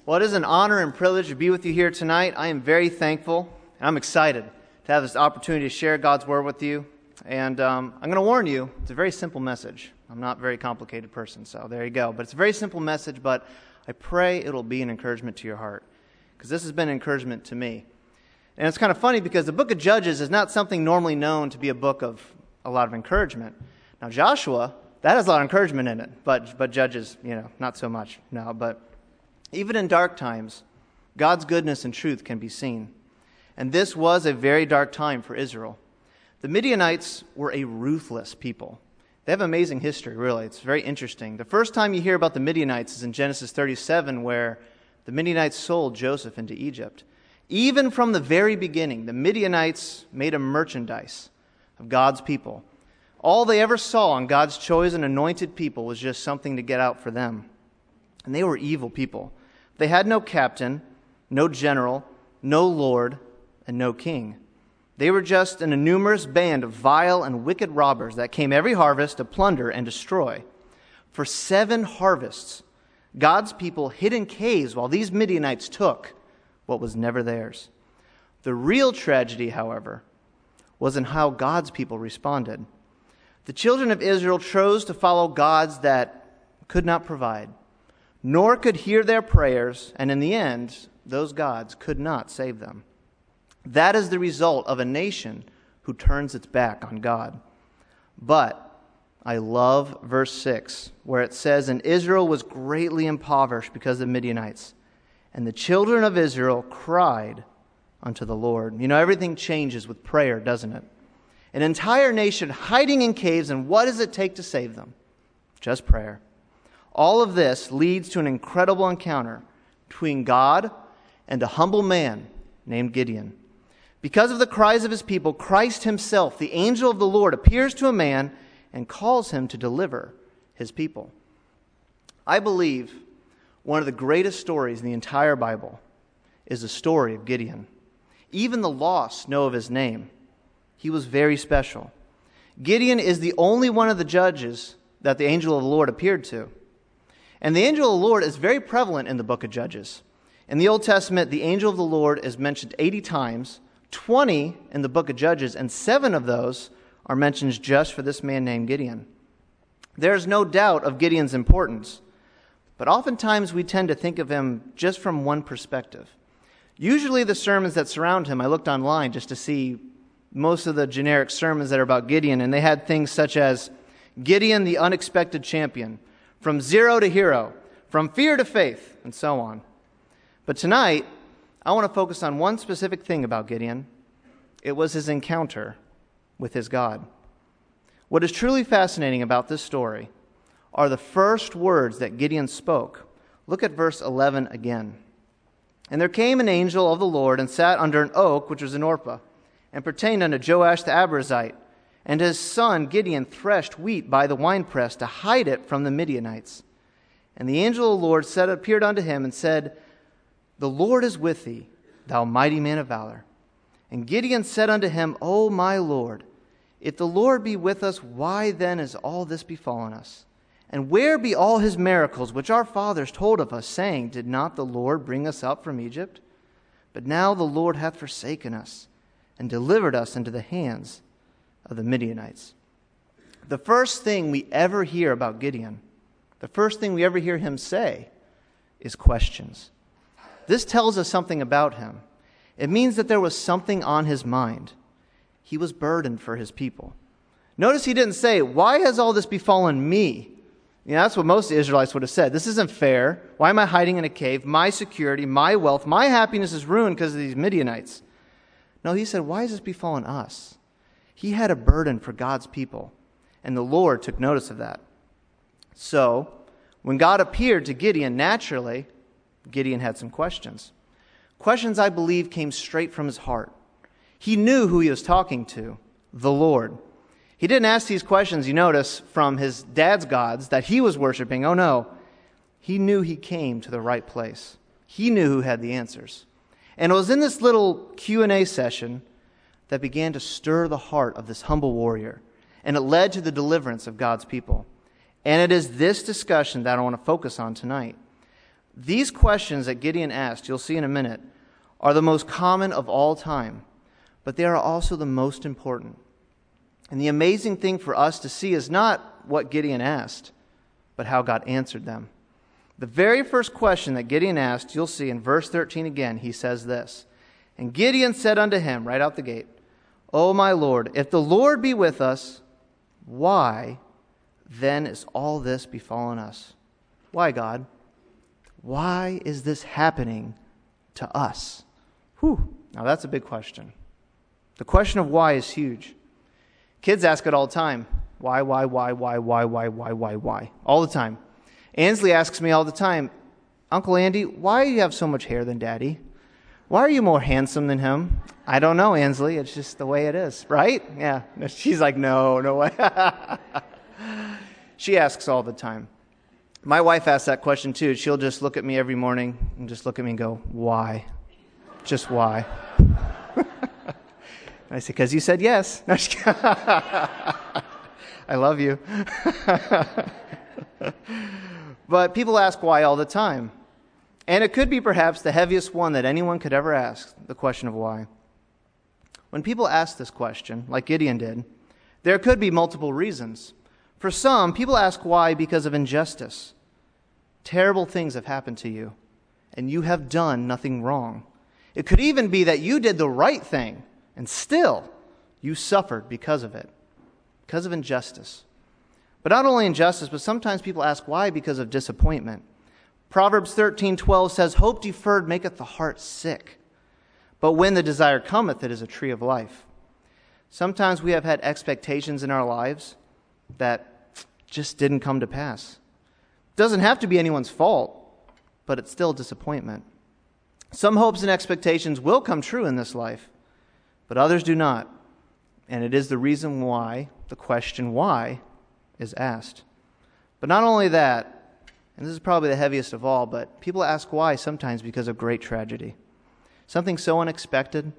Well, it is an honor and privilege to be with you here tonight. I am very thankful, and I'm excited to have this opportunity to share God's Word with you. And I'm going to warn you, it's a very simple message. I'm not a very complicated person, so there you go. But it's a very simple message, but I pray it'll be an encouragement to your heart, because this has been an encouragement to me. And it's kind of funny because the book of Judges is not something normally known to be a book of a lot of encouragement. Now, Joshua, that has a lot of encouragement in it, but Judges, not so much. No, but even in dark times, God's goodness and truth can be seen. And this was a very dark time for Israel. The Midianites were a ruthless people. They have amazing history, really. It's very interesting. The first time you hear about the Midianites is in Genesis 37, where the Midianites sold Joseph into Egypt. Even from the very beginning, the Midianites made a merchandise of God's people. All they ever saw on God's chosen, anointed people was just something to get out for them. And they were evil people. They had no captain, no general, no lord, and no king. They were just an innumerous band of vile and wicked robbers that came every harvest to plunder and destroy. For 7 harvests, God's people hid in caves while these Midianites took what was never theirs. The real tragedy, however, was in how God's people responded. The children of Israel chose to follow gods that could not provide, nor could hear their prayers, and in the end, those gods could not save them. That is the result of a nation who turns its back on God. But I love verse 6, where it says, "And Israel was greatly impoverished because of the Midianites, and the children of Israel cried unto the Lord." Everything changes with prayer, doesn't it? An entire nation hiding in caves, and what does it take to save them? Just prayer. All of this leads to an incredible encounter between God and a humble man named Gideon. Because of the cries of his people, Christ himself, the angel of the Lord, appears to a man and calls him to deliver his people. I believe one of the greatest stories in the entire Bible is the story of Gideon. Even the lost know of his name. He was very special. Gideon is the only one of the judges that the angel of the Lord appeared to. And the angel of the Lord is very prevalent in the book of Judges. In the Old Testament, the angel of the Lord is mentioned 80 times, 20 in the book of Judges, and 7 of those are mentioned just for this man named Gideon. There's no doubt of Gideon's importance, but oftentimes we tend to think of him just from one perspective. Usually the sermons that surround him, I looked online just to see most of the generic sermons that are about Gideon, and they had things such as Gideon the unexpected champion, from zero to hero, from fear to faith, and so on. But tonight, I want to focus on one specific thing about Gideon. It was his encounter with his God. What is truly fascinating about this story are the first words that Gideon spoke. Look at verse 11 again. "And there came an angel of the Lord and sat under an oak, which was in Orpah, and pertained unto Joash the Abiezrite. And his son Gideon threshed wheat by the winepress to hide it from the Midianites. And the angel of the Lord appeared unto him and said, The Lord is with thee, thou mighty man of valor. And Gideon said unto him, O my Lord, if the Lord be with us, why then is all this befallen us? And where be all his miracles which our fathers told of us, saying, Did not the Lord bring us up from Egypt? But now the Lord hath forsaken us, and delivered us into the hands of the Midianites." The first thing we ever hear about Gideon, the first thing we ever hear him say, is questions. This tells us something about him. It means that there was something on his mind. He was burdened for his people. Notice he didn't say, "Why has all this befallen me?" That's what most Israelites would have said. This isn't fair. Why am I hiding in a cave? My security, my wealth, my happiness is ruined because of these Midianites. No, he said, why has this befallen us? He had a burden for God's people, and the Lord took notice of that. So, when God appeared to Gideon, naturally, Gideon had some questions. Questions, I believe, came straight from his heart. He knew who he was talking to, the Lord. He didn't ask these questions, you notice, from his dad's gods that he was worshiping. Oh no, he knew he came to the right place. He knew who had the answers. And it was in this little Q&A session that began to stir the heart of this humble warrior, and it led to the deliverance of God's people. And it is this discussion that I want to focus on tonight. These questions that Gideon asked, you'll see in a minute, are the most common of all time, but they are also the most important. And the amazing thing for us to see is not what Gideon asked, but how God answered them. The very first question that Gideon asked, you'll see in verse 13 again, he says this, "And Gideon said unto him," right out the gate, "O my Lord, if the Lord be with us, why then is all this befallen us?" Why, God? Why is this happening to us? Whew. Now that's a big question. The question of why is huge. Kids ask it all the time. Why? All the time. Ansley asks me all the time, "Uncle Andy, why do you have so much hair than Daddy? Why are you more handsome than him?" I don't know, Ansley. It's just the way it is, right? Yeah. She's like, no way. She asks all the time. My wife asks that question too. She'll just look at me every morning and just look at me and go, "Why? Just why?" And I say, "Because you said yes." No, I love you. But people ask why all the time. And it could be perhaps the heaviest one that anyone could ever ask, the question of why. When people ask this question, like Gideon did, there could be multiple reasons. For some, people ask why because of injustice. Terrible things have happened to you, and you have done nothing wrong. It could even be that you did the right thing, and still you suffered because of it, because of injustice. But not only injustice, but sometimes people ask why because of disappointment. Proverbs 13:12 says, "Hope deferred maketh the heart sick, but when the desire cometh, it is a tree of life." Sometimes we have had expectations in our lives that just didn't come to pass. It doesn't have to be anyone's fault, but it's still disappointment. Some hopes and expectations will come true in this life, but others do not. And it is the reason why the question why is asked. But not only that, and this is probably the heaviest of all, but people ask why sometimes because of great tragedy. Something so unexpected,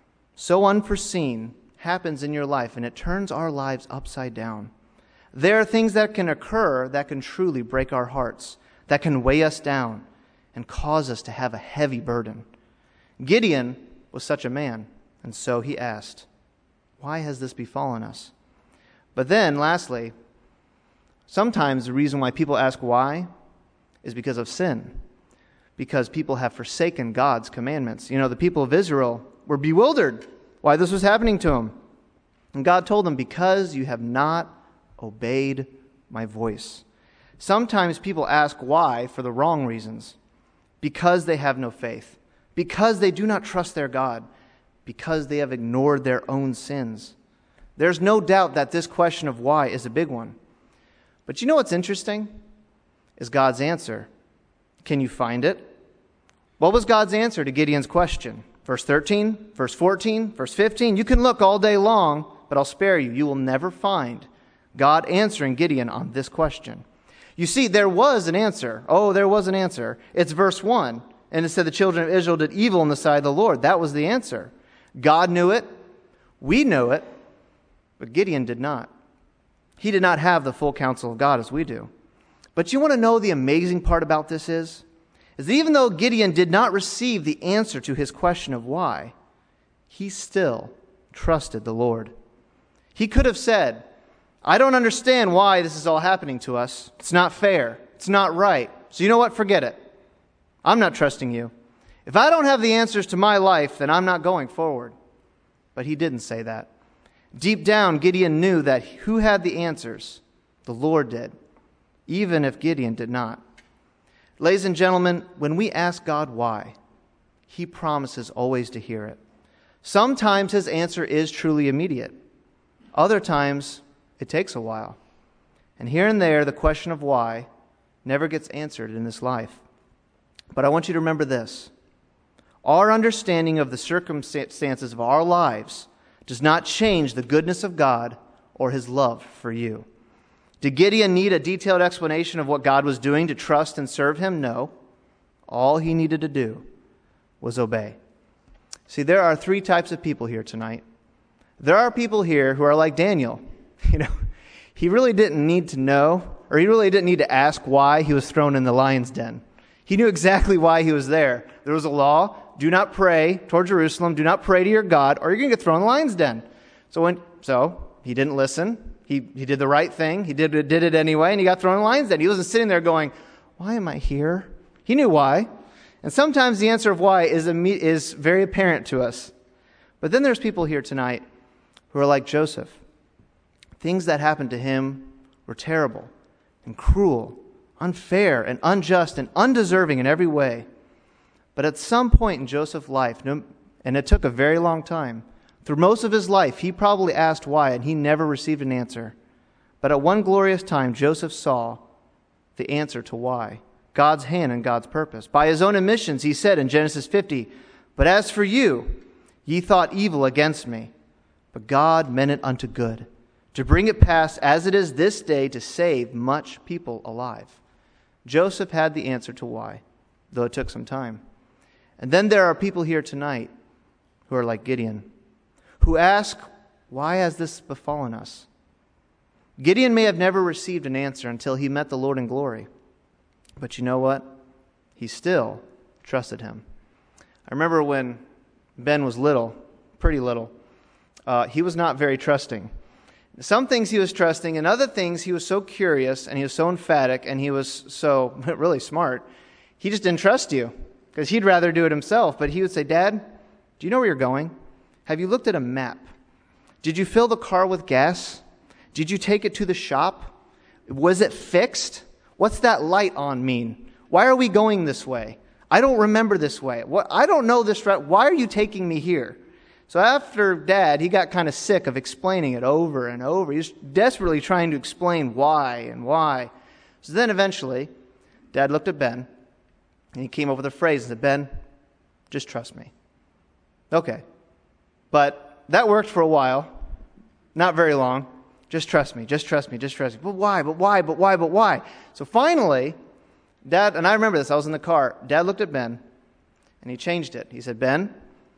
so unforeseen happens in your life, and it turns our lives upside down. There are things that can occur that can truly break our hearts, that can weigh us down and cause us to have a heavy burden. Gideon was such a man, and so he asked, "Why has this befallen us?" But then, lastly, sometimes the reason why people ask why is because of sin, because people have forsaken God's commandments. You know, the people of Israel were bewildered why this was happening to them. And God told them, "Because you have not obeyed my voice." Sometimes people ask why for the wrong reasons, because they have no faith, because they do not trust their God, because they have ignored their own sins. There's no doubt that this question of why is a big one. But you know what's interesting? Is God's answer. Can you find it? What was God's answer to Gideon's question? Verse 13, verse 14, verse 15. You can look all day long, but I'll spare you. You will never find God answering Gideon on this question. You see, there was an answer. Oh, there was an answer. It's verse 1. And it said the children of Israel did evil in the sight of the Lord. That was the answer. God knew it. We know it. But Gideon did not. He did not have the full counsel of God as we do. But you want to know the amazing part about this is that even though Gideon did not receive the answer to his question of why, he still trusted the Lord. He could have said, "I don't understand why this is all happening to us. It's not fair. It's not right. So you know what? Forget it. I'm not trusting you. If I don't have the answers to my life, then I'm not going forward." But he didn't say that. Deep down, Gideon knew that who had the answers? The Lord did, even if Gideon did not. Ladies and gentlemen, when we ask God why, he promises always to hear it. Sometimes his answer is truly immediate. Other times, it takes a while. And here and there, the question of why never gets answered in this life. But I want you to remember this. Our understanding of the circumstances of our lives does not change the goodness of God or his love for you. Did Gideon need a detailed explanation of what God was doing to trust and serve him? No. All he needed to do was obey. See, there are three types of people here tonight. There are people here who are like Daniel. He really didn't need to know, or he really didn't need to ask why he was thrown in the lion's den. He knew exactly why he was there. There was a law, do not pray toward Jerusalem, do not pray to your God, or you're going to get thrown in the lion's den. So he didn't listen. He did the right thing. He did it anyway, and he got thrown in the lion's den. He wasn't sitting there going, why am I here? He knew why. And sometimes the answer of why is very apparent to us. But then there's people here tonight who are like Joseph. Things that happened to him were terrible and cruel, unfair and unjust and undeserving in every way. But at some point in Joseph's life, and it took a very long time, through most of his life, he probably asked why, and he never received an answer. But at one glorious time, Joseph saw the answer to why. God's hand and God's purpose. By his own admissions, he said in Genesis 50, but as for you, ye thought evil against me, but God meant it unto good, to bring it past as it is this day to save much people alive. Joseph had the answer to why, though it took some time. And then there are people here tonight who are like Gideon, who ask, why has this befallen us? Gideon may have never received an answer until he met the Lord in glory. But you know what? He still trusted him. I remember when Ben was little, pretty little, he was not very trusting. Some things he was trusting, and other things he was so curious, and he was so emphatic, and he was so really smart, he just didn't trust you, because he'd rather do it himself. But he would say, Dad, do you know where you're going? Have you looked at a map? Did you fill the car with gas? Did you take it to the shop? Was it fixed? What's that light on mean? Why are we going this way? I don't remember this way. I don't know this. Why are you taking me here? So after Dad, he got kind of sick of explaining it over and over. He was desperately trying to explain why and why. So then eventually, Dad looked at Ben, and he came up with a phrase and said, Ben, just trust me. Okay. But that worked for a while. Not very long. Just trust me, just trust me, just trust me. But why? So finally, Dad, and I remember this, I was in the car. Dad looked at Ben, and he changed it. He said, Ben,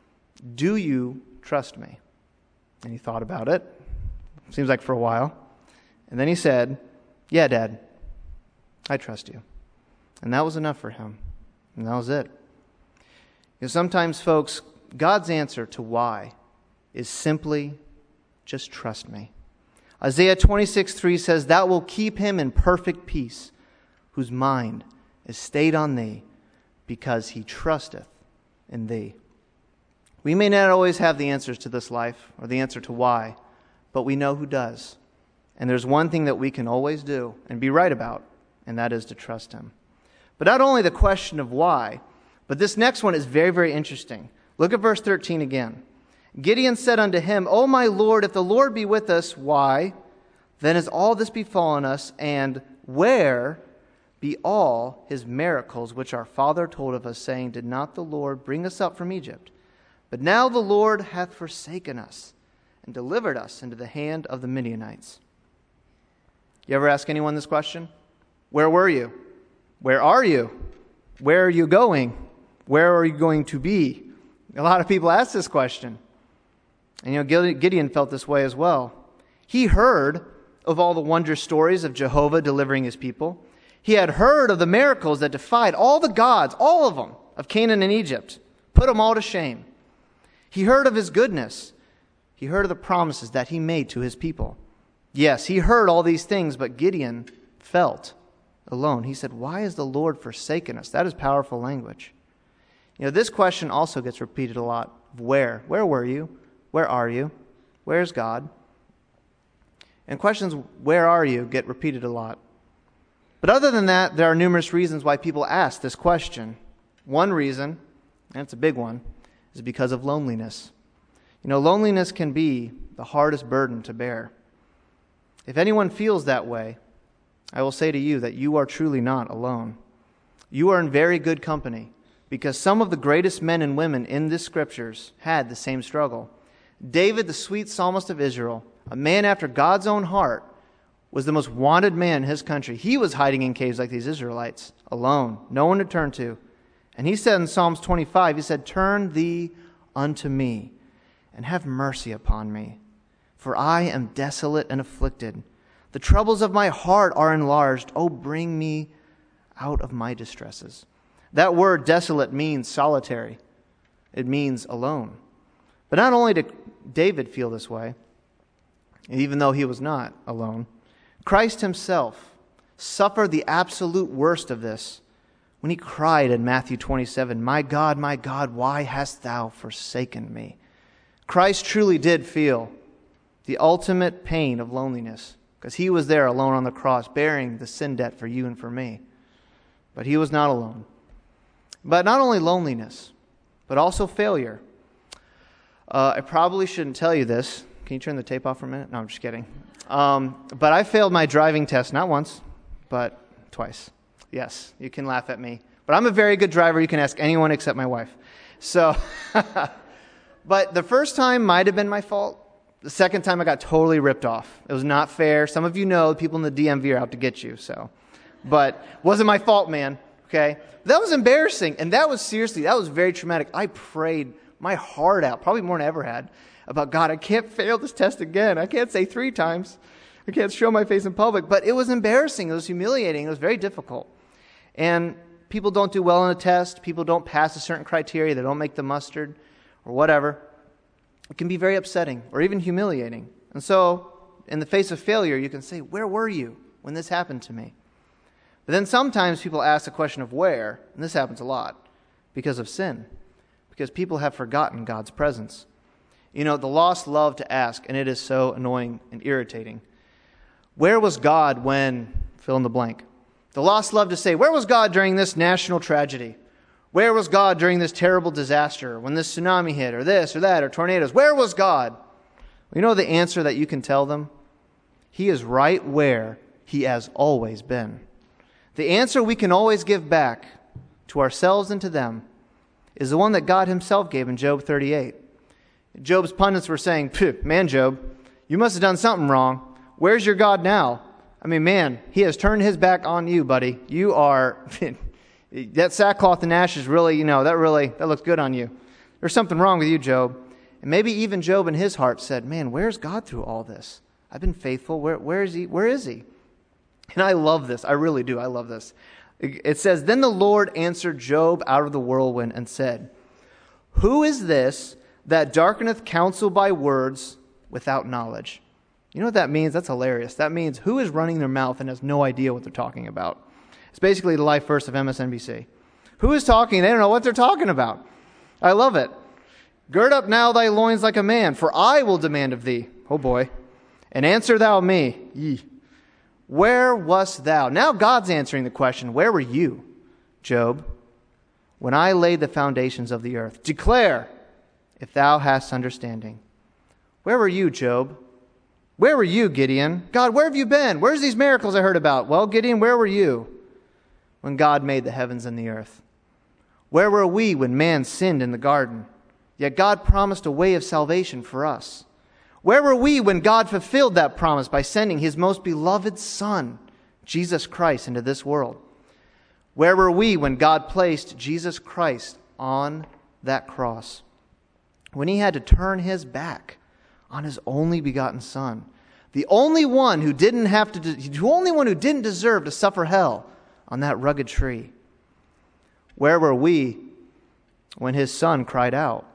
do you trust me? And he thought about it. Seems like for a while. And then he said, yeah, Dad, I trust you. And that was enough for him. And that was it. Because sometimes, folks, God's answer to why is simply, just trust me. Isaiah 26:3 says, thou will keep him in perfect peace, whose mind is stayed on thee, because he trusteth in thee. We may not always have the answers to this life, or the answer to why, but we know who does. And there's one thing that we can always do, and be right about, and that is to trust him. But not only the question of why, but this next one is very, very interesting. Look at verse 13 again. Gideon said unto him, O my Lord, if the Lord be with us, why? Then has all this befallen us, and where be all his miracles, which our father told of us, saying, did not the Lord bring us up from Egypt? But now the Lord hath forsaken us, and delivered us into the hand of the Midianites. You ever ask anyone this question? Where were you? Where are you? Where are you going? Where are you going to be? A lot of people ask this question. And Gideon felt this way as well. He heard of all the wondrous stories of Jehovah delivering his people. He had heard of the miracles that defied all the gods, all of them, of Canaan and Egypt, put them all to shame. He heard of his goodness. He heard of the promises that he made to his people. Yes, he heard all these things, but Gideon felt alone. He said, why has the Lord forsaken us? That is powerful language. This question also gets repeated a lot. Where? Where were you? Where are you? Where's God? And questions, where are you, get repeated a lot. But other than that, there are numerous reasons why people ask this question. One reason, and it's a big one, is because of loneliness. Loneliness can be the hardest burden to bear. If anyone feels that way, I will say to you that you are truly not alone. You are in very good company, because some of the greatest men and women in the scriptures had the same struggle. David, the sweet psalmist of Israel, a man after God's own heart, was the most wanted man in his country. He was hiding in caves like these Israelites, alone, no one to turn to. And he said in Psalms 25, he said, turn thee unto me, and have mercy upon me, for I am desolate and afflicted. The troubles of my heart are enlarged. Oh, bring me out of my distresses. That word desolate means solitary. It means alone. But not only did David feel this way, even though he was not alone, Christ himself suffered the absolute worst of this when he cried in Matthew 27, my God, why hast thou forsaken me? Christ truly did feel the ultimate pain of loneliness because he was there alone on the cross bearing the sin debt for you and for me. But he was not alone. But not only loneliness, but also failure. I probably shouldn't tell you this. Can you turn the tape off for a minute? No, I'm just kidding. But I failed my driving test, not once, but twice. Yes, you can laugh at me. But I'm a very good driver. You can ask anyone except my wife. So, but the first time might have been my fault. The second time I got totally ripped off. It was not fair. Some of you know people in the DMV are out to get you. But wasn't my fault, man. Okay? That was embarrassing. And that was very traumatic. I prayed my heart out, probably more than I ever had, about God, I can't fail this test again. I can't say 3 times. I can't show my face in public. But it was embarrassing. It was humiliating. It was very difficult. And people don't do well on a test. People don't pass a certain criteria. They don't make the mustard or whatever. It can be very upsetting or even humiliating. And so, in the face of failure, you can say, where were you when this happened to me? But then sometimes people ask the question of where, and this happens a lot, because of sin. Because people have forgotten God's presence. You know, the lost love to ask, and it is so annoying and irritating. Where was God when, fill in the blank? The lost love to say, where was God during this national tragedy? Where was God during this terrible disaster, when this tsunami hit, or this or that, or tornadoes? Where was God? Well, you know the answer that you can tell them? He is right where he has always been. The answer we can always give back to ourselves and to them is the one that God himself gave in Job 38. Job's pundits were saying, man, Job, you must have done something wrong. Where's your God now? I mean, man, he has turned his back on you, buddy. You are, that sackcloth and ashes really, that looks good on you. There's something wrong with you, Job. And maybe even Job in his heart said, man, where's God through all this? I've been faithful. Where is he? Where is he? And I love this. I really do. I love this. It says, then the Lord answered Job out of the whirlwind and said, who is this that darkeneth counsel by words without knowledge? You know what that means? That's hilarious. That means who is running their mouth and has no idea what they're talking about? It's basically the life verse of MSNBC. Who is talking? They don't know what they're talking about. I love it. Gird up now thy loins like a man, for I will demand of thee. Oh boy. And answer thou me. Yee. Where wast thou? Now God's answering the question, where were you, Job, when I laid the foundations of the earth? Declare, if thou hast understanding. Where were you, Job? Where were you, Gideon? God, where have you been? Where's these miracles I heard about? Well, Gideon, where were you when God made the heavens and the earth? Where were we when man sinned in the garden? Yet God promised a way of salvation for us. Where were we when God fulfilled that promise by sending his most beloved Son, Jesus Christ, into this world? Where were we when God placed Jesus Christ on that cross? When he had to turn his back on his only begotten Son, the only one who didn't deserve to suffer hell on that rugged tree. Where were we when his Son cried out,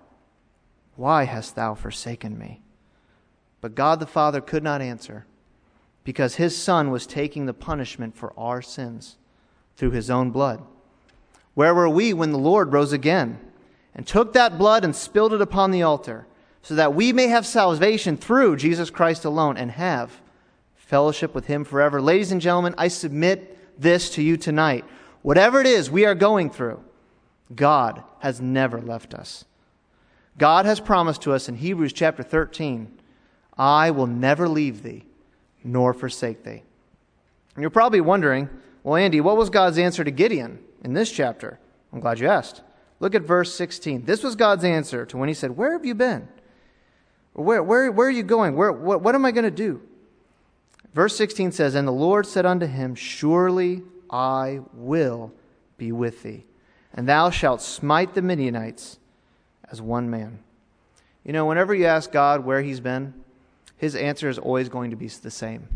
why hast thou forsaken me? But God the Father could not answer because his Son was taking the punishment for our sins through his own blood. Where were we when the Lord rose again and took that blood and spilled it upon the altar so that we may have salvation through Jesus Christ alone and have fellowship with him forever? Ladies and gentlemen, I submit this to you tonight. Whatever it is we are going through, God has never left us. God has promised to us in Hebrews chapter 13, I will never leave thee nor forsake thee. And you're probably wondering, well, Andy, what was God's answer to Gideon in this chapter? I'm glad you asked. Look at verse 16. This was God's answer to when he said, where have you been? Where are you going? What am I going to do? Verse 16 says, and the Lord said unto him, surely I will be with thee, and thou shalt smite the Midianites as one man. You know, whenever you ask God where he's been, his answer is always going to be the same,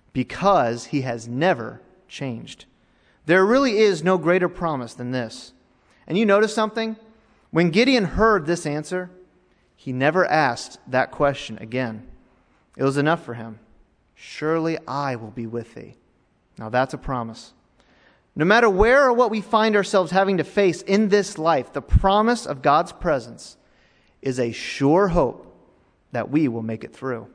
because he has never changed. There really is no greater promise than this. And you notice something? When Gideon heard this answer, he never asked that question again. It was enough for him. Surely I will be with thee. Now that's a promise. No matter where or what we find ourselves having to face in this life, the promise of God's presence is a sure hope that we will make it through.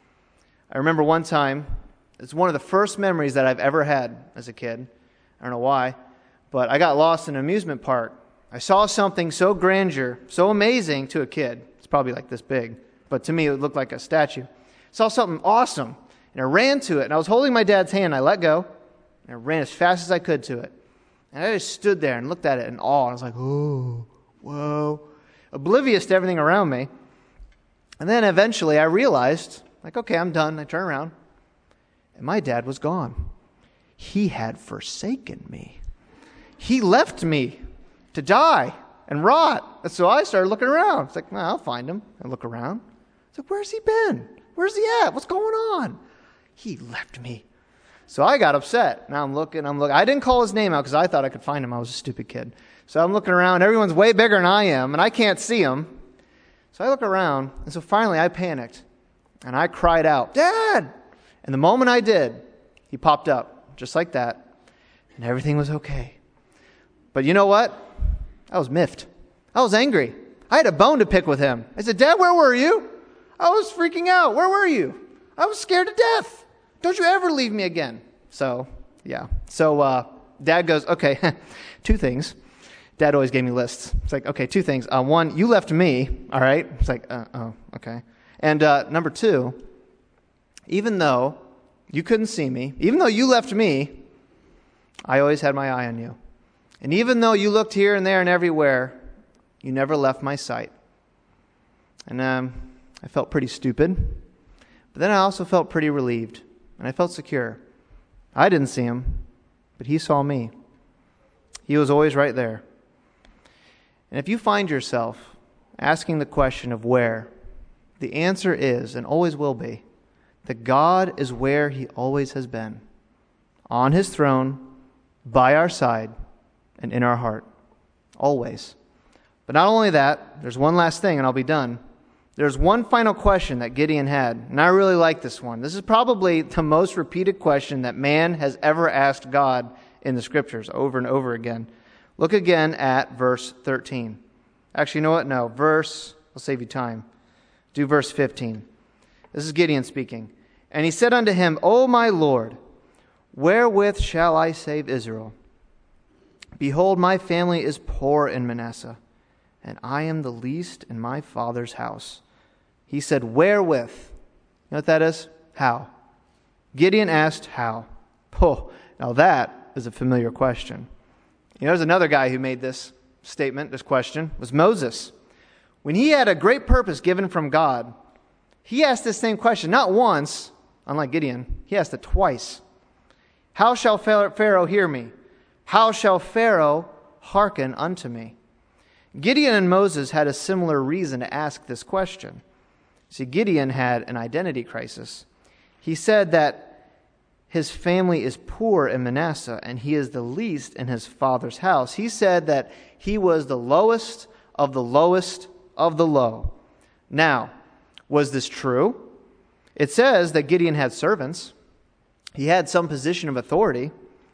I remember one time, it's one of the first memories that I've ever had as a kid. I don't know why, but I got lost in an amusement park. I saw something so grandeur, so amazing to a kid. It's probably like this big, but to me it looked like a statue. Saw something awesome, and I ran to it, and I was holding my dad's hand. I let go, and I ran as fast as I could to it. And I just stood there and looked at it in awe. And I was like, oh, whoa, oblivious to everything around me. And then eventually I realized, like, okay, I'm done. I turn around, and my dad was gone. He had forsaken me. He left me to die and rot. And so I started looking around. It's like, well, I'll find him. I look around. It's like, where's he been? Where's he at? What's going on? He left me. So I got upset. Now I'm looking. I didn't call his name out because I thought I could find him. I was a stupid kid. So I'm looking around. Everyone's way bigger than I am, and I can't see him. So I look around, and so finally I panicked, and I cried out, Dad! And the moment I did, he popped up, just like that, and everything was okay. But you know what? I was miffed. I was angry. I had a bone to pick with him. I said, Dad, where were you? I was freaking out. Where were you? I was scared to death. Don't you ever leave me again. So, yeah. So, Dad goes, okay, two things. Dad always gave me lists. It's like, okay, two things. One, you left me, all right? It's like, oh, okay. And number two, even though you couldn't see me, even though you left me, I always had my eye on you. And even though you looked here and there and everywhere, you never left my sight. And I felt pretty stupid. But then I also felt pretty relieved. And I felt secure. I didn't see him, but he saw me. He was always right there. And if you find yourself asking the question of where, the answer is, and always will be, that God is where he always has been. On his throne, by our side, and in our heart. Always. But not only that, there's one last thing, and I'll be done. There's one final question that Gideon had, and I really like this one. This is probably the most repeated question that man has ever asked God in the Scriptures over and over again. Look again at verse 13. Actually, you know what? No, I'll save you time. Do verse 15. This is Gideon speaking. And he said unto him, O my Lord, wherewith shall I save Israel? Behold, my family is poor in Manasseh, and I am the least in my father's house. He said, wherewith? You know what that is? How? Gideon asked how. Oh, now that is a familiar question. You know, there's another guy who made this statement, this question, was Moses. When he had a great purpose given from God, he asked this same question, not once, unlike Gideon, he asked it twice. How shall Pharaoh hear me? How shall Pharaoh hearken unto me? Gideon and Moses had a similar reason to ask this question. See, Gideon had an identity crisis. He said that his family is poor in Manasseh, and he is the least in his father's house. He said that he was the lowest of the lowest of the low. Now, was this true? It says that Gideon had servants. He had some position of authority.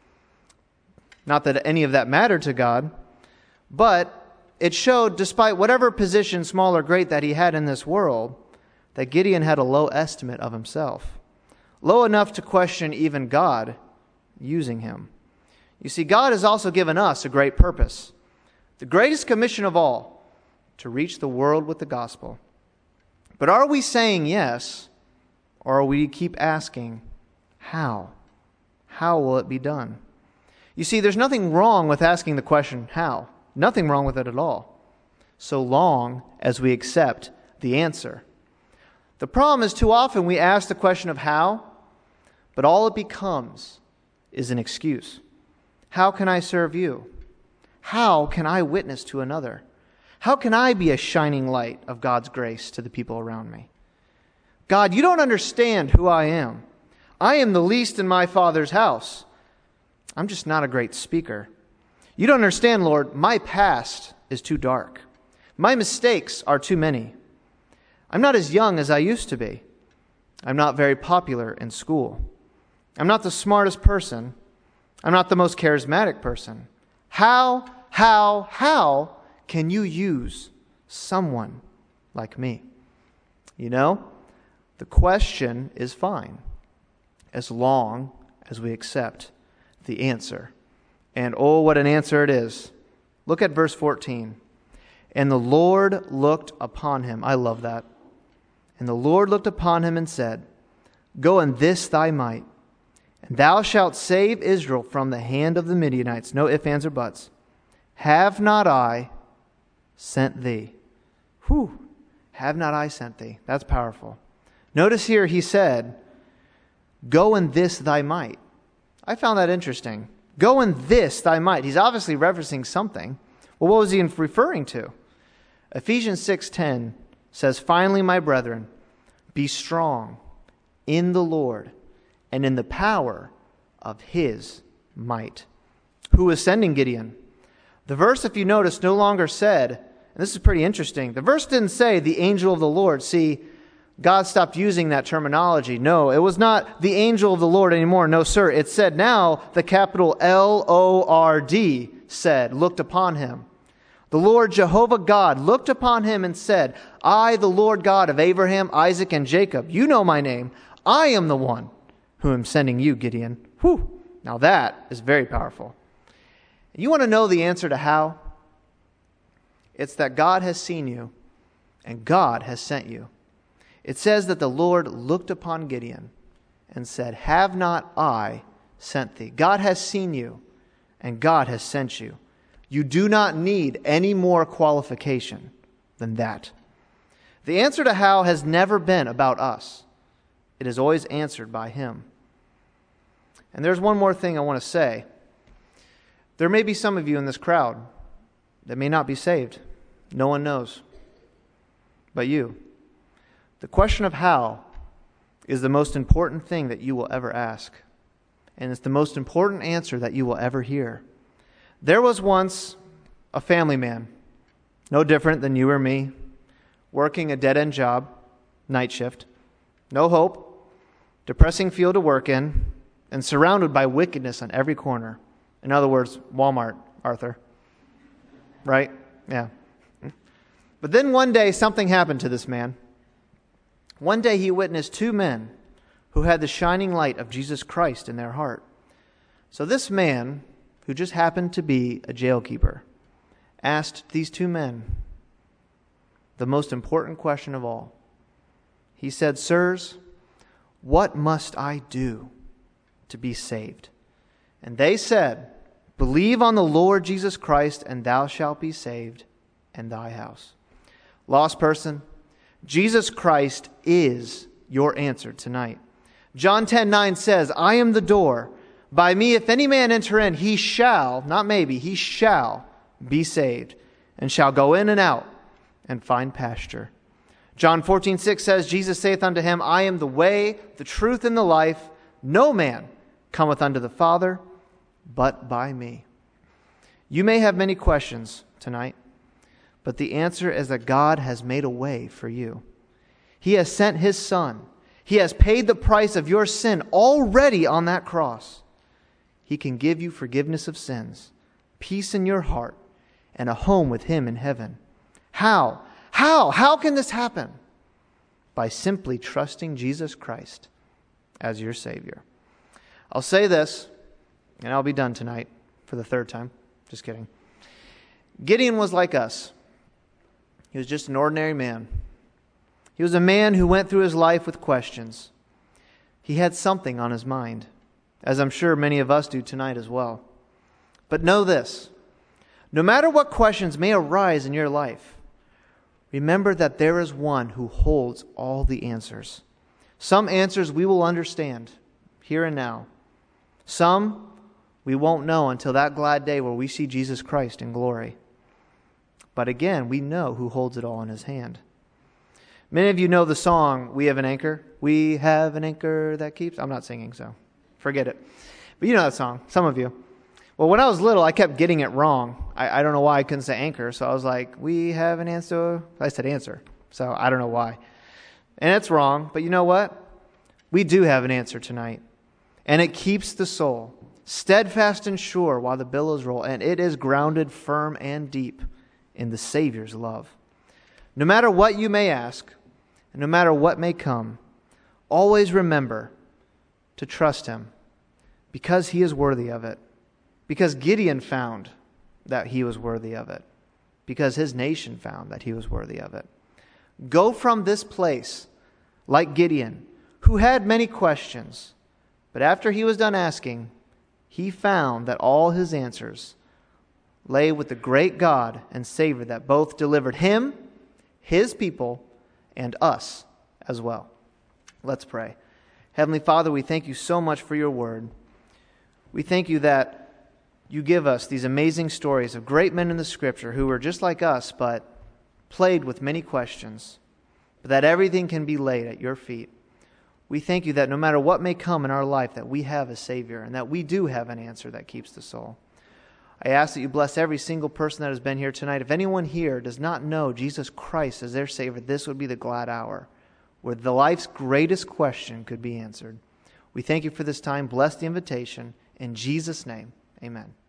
Not that any of that mattered to God, but it showed, despite whatever position, small or great, that he had in this world, that Gideon had a low estimate of himself. Low enough to question even God using him. You see, God has also given us a great purpose. The greatest commission of all, to reach the world with the gospel. But are we saying yes, or are we keep asking, how? How will it be done? You see, there's nothing wrong with asking the question, how? Nothing wrong with it at all, so long as we accept the answer. The problem is too often we ask the question of how, but all it becomes is an excuse. How can I serve you? How can I witness to another? How can I be a shining light of God's grace to the people around me? God, you don't understand who I am. I am the least in my Father's house. I'm just not a great speaker. You don't understand, Lord. My past is too dark. My mistakes are too many. I'm not as young as I used to be. I'm not very popular in school. I'm not the smartest person. I'm not the most charismatic person. How can you use someone like me? You know, the question is fine as long as we accept the answer. And oh, what an answer it is. Look at verse 14. And the Lord looked upon him. I love that. And the Lord looked upon him and said, Go in this thy might, and thou shalt save Israel from the hand of the Midianites. No ifs, ands, or buts. Have not I sent thee? Whew. Have not I sent thee? That's powerful. Notice here he said, Go in this thy might. I found that interesting. Go in this thy might. He's obviously referencing something. Well, what was he referring to? Ephesians 6:10 says, Finally, my brethren, be strong in the Lord and in the power of his might. Who was sending Gideon? The verse, if you notice, no longer said, and this is pretty interesting, the verse didn't say the angel of the Lord. See, God stopped using that terminology. No, it was not the angel of the Lord anymore. No, sir. It said now the capital Lord said, looked upon him. The Lord Jehovah God looked upon him and said, I, the Lord God of Abraham, Isaac, and Jacob, you know my name. I am the one who am sending you, Gideon. Whew. Now that is very powerful. You want to know the answer to how? It's that God has seen you and God has sent you. It says that the Lord looked upon Gideon and said, Have not I sent thee? God has seen you and God has sent you. You do not need any more qualification than that. The answer to how has never been about us. It is always answered by him. And there's one more thing I want to say. There may be some of you in this crowd that may not be saved. No one knows but you. The question of how is the most important thing that you will ever ask. And it's the most important answer that you will ever hear. There was once a family man, no different than you or me, working a dead-end job, night shift, no hope, depressing field to work in, and surrounded by wickedness on every corner. In other words, Walmart, Arthur. Right? Yeah. But then one day something happened to this man. One day he witnessed two men who had the shining light of Jesus Christ in their heart. So this man, who just happened to be a jailkeeper, asked these two men the most important question of all. He said, Sirs, what must I do to be saved? And they said, Believe on the Lord Jesus Christ, and thou shalt be saved, and thy house. Lost person, Jesus Christ is your answer tonight. John 10:9 says, I am the door. By me, if any man enter in, he shall, not maybe, he shall be saved, and shall go in and out and find pasture. John 14:6 says, Jesus saith unto him, I am the way, the truth, and the life. No man cometh unto the Father but by me. You may have many questions tonight, but the answer is that God has made a way for you. He has sent his Son. He has paid the price of your sin already on that cross. He can give you forgiveness of sins, peace in your heart, and a home with him in heaven. How? How can this happen? By simply trusting Jesus Christ as your Savior. I'll say this, and I'll be done tonight for the third time. Just kidding. Gideon was like us. He was just an ordinary man. He was a man who went through his life with questions. He had something on his mind, as I'm sure many of us do tonight as well. But know this, no matter what questions may arise in your life, remember that there is one who holds all the answers. Some answers we will understand here and now. Some we won't know until that glad day where we see Jesus Christ in glory. But again, we know who holds it all in his hand. Many of you know the song, We Have an Anchor. We have an anchor that keeps. I'm not singing, so forget it. But you know that song, some of you. Well, when I was little, I kept getting it wrong. I don't know why I couldn't say anchor, so I was like, we have an answer. I said answer, so I don't know why. And it's wrong, but you know what? We do have an answer tonight. And it keeps the soul steadfast and sure while the billows roll, and it is grounded firm and deep in the Savior's love. No matter what you may ask, and no matter what may come, always remember to trust Him because He is worthy of it. Because Gideon found that he was worthy of it. Because his nation found that he was worthy of it. Go from this place like Gideon, who had many questions, but after he was done asking, he found that all his answers lay with the great God and Savior that both delivered him, his people, and us as well. Let's pray. Heavenly Father, we thank you so much for your word. We thank you that you give us these amazing stories of great men in the Scripture who were just like us, but plagued with many questions, but that everything can be laid at your feet. We thank you that no matter what may come in our life, that we have a Savior and that we do have an answer that keeps the soul. I ask that you bless every single person that has been here tonight. If anyone here does not know Jesus Christ as their Savior, this would be the glad hour where the life's greatest question could be answered. We thank you for this time. Bless the invitation. In Jesus' name, amen.